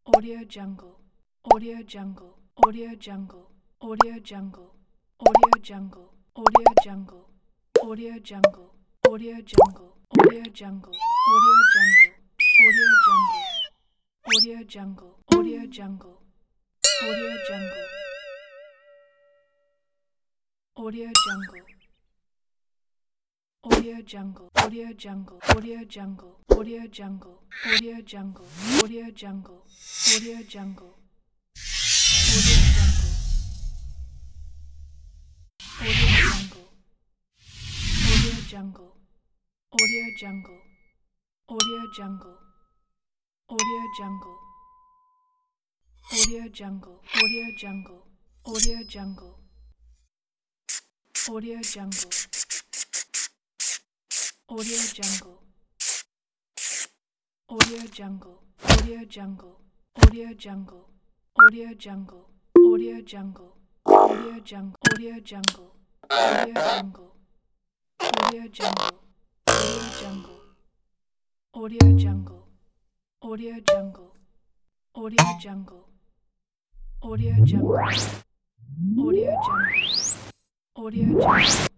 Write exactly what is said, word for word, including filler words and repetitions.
Audio Jungle, Audio Jungle, Audio Jungle, Audio Jungle, Audio Jungle, Audio Jungle, Audio Jungle, Audio Jungle, Audio Jungle, Audio Jungle, Audio Jungle, Audio Jungle, Audio Jungle, Audio Jungle, Audio Jungle. Audio Jungle, Audio Jungle, Audio Jungle, Audio Jungle, Audio Jungle, Audio Jungle, Audio Jungle, Audio Jungle, Audio Jungle, Audio Jungle, Audio Jungle, Audio Jungle, Audio Jungle, Audio Jungle, Audio Jungle, Audio Jungle, Audio Jungle. Audio Jungle, Audio Jungle, Audio Jungle, Audio Jungle, Audio Jungle, Audio Jungle, Audio Jungle, Audio Jungle, Audio Jungle, Audio Jungle, Audio Jungle, Audio Jungle, Audio Jungle, Audio Jungle, Audio Jungle, Audio Jungle, Audio Jungle.